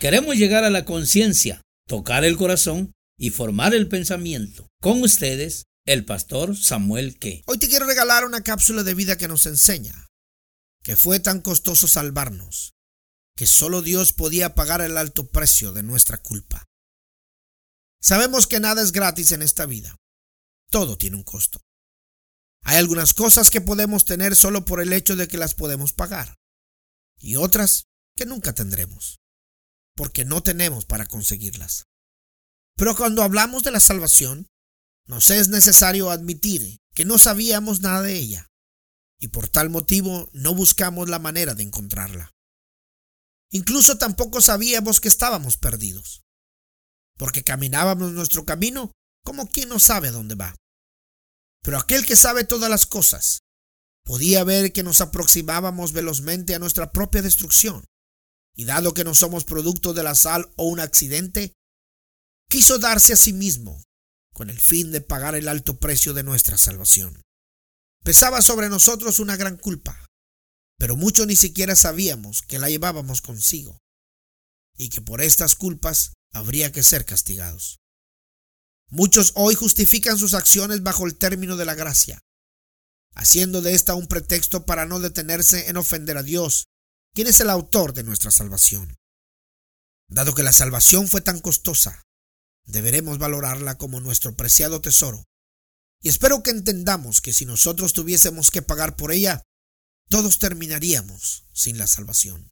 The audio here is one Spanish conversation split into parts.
Queremos llegar a la conciencia, tocar el corazón y formar el pensamiento. Con ustedes, el pastor Samuel Ke. Hoy te quiero regalar una cápsula de vida que nos enseña que fue tan costoso salvarnos, que solo Dios podía pagar el alto precio de nuestra culpa. Sabemos que nada es gratis en esta vida. Todo tiene un costo. Hay algunas cosas que podemos tener solo por el hecho de que las podemos pagar, y otras que nunca tendremos, porque no tenemos para conseguirlas. Pero cuando hablamos de la salvación, nos es necesario admitir que no sabíamos nada de ella, y por tal motivo no buscamos la manera de encontrarla. Incluso tampoco sabíamos que estábamos perdidos, porque caminábamos nuestro camino como quien no sabe a dónde va. Pero aquel que sabe todas las cosas podía ver que nos aproximábamos velozmente a nuestra propia destrucción, y dado que no somos producto de la sal o un accidente, quiso darse a sí mismo con el fin de pagar el alto precio de nuestra salvación. Pesaba sobre nosotros una gran culpa, pero muchos ni siquiera sabíamos que la llevábamos consigo y que por estas culpas habría que ser castigados. Muchos hoy justifican sus acciones bajo el término de la gracia, haciendo de esta un pretexto para no detenerse en ofender a Dios, quien es el autor de nuestra salvación. Dado que la salvación fue tan costosa, deberemos valorarla como nuestro preciado tesoro, y espero que entendamos que si nosotros tuviésemos que pagar por ella, todos terminaríamos sin la salvación.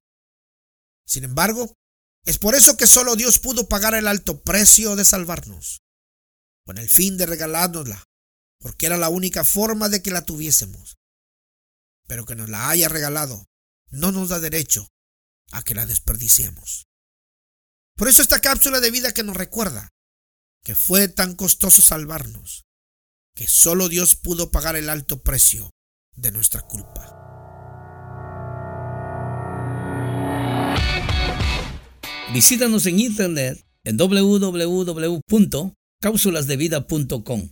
Sin embargo, es por eso que solo Dios pudo pagar el alto precio de salvarnos, con el fin de regalárnosla, porque era la única forma de que la tuviésemos. Pero que nos la haya regalado no nos da derecho a que la desperdiciemos. Por eso esta cápsula de vida que nos recuerda que fue tan costoso salvarnos, que solo Dios pudo pagar el alto precio de nuestra culpa. Visítanos en internet en www.cápsulasdevida.com